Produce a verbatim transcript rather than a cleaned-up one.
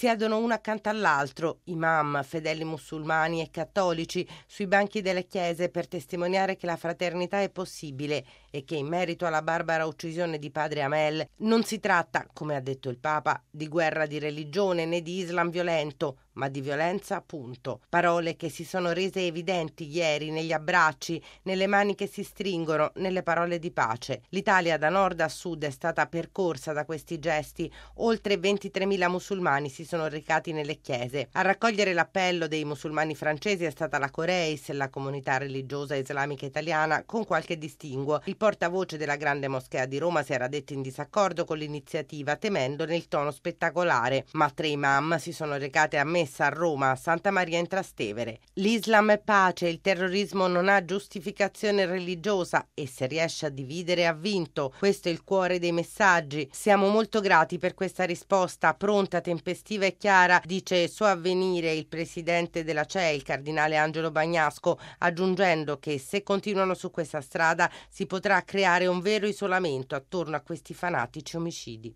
Siedono uno accanto all'altro, imam, fedeli musulmani e cattolici, sui banchi delle chiese per testimoniare che la fraternità è possibile e che in merito alla barbara uccisione di padre Amel non si tratta, come ha detto il Papa, di guerra di religione né di Islam violento, ma di violenza appunto. Parole che si sono rese evidenti ieri negli abbracci, nelle mani che si stringono, nelle parole di pace. L'Italia da nord a sud è stata percorsa da questi gesti. Oltre ventitremila musulmani si sono recati nelle chiese. A raccogliere l'appello dei musulmani francesi è stata la Coreis, la comunità religiosa islamica italiana, con qualche distinguo. Il portavoce della Grande Moschea di Roma si era detto in disaccordo con l'iniziativa, temendone il tono spettacolare, ma tre imam si sono recati a messa a Roma, a Santa Maria in Trastevere. L'Islam è pace, il terrorismo non ha giustificazione religiosa e se riesce a dividere ha vinto. Questo è il cuore dei messaggi. Siamo molto grati per questa risposta pronta, tempestiva e chiara, dice Suo Avvenire il presidente della C E I, il cardinale Angelo Bagnasco, aggiungendo che se continuano su questa strada si potrà creare un vero isolamento attorno a questi fanatici omicidi.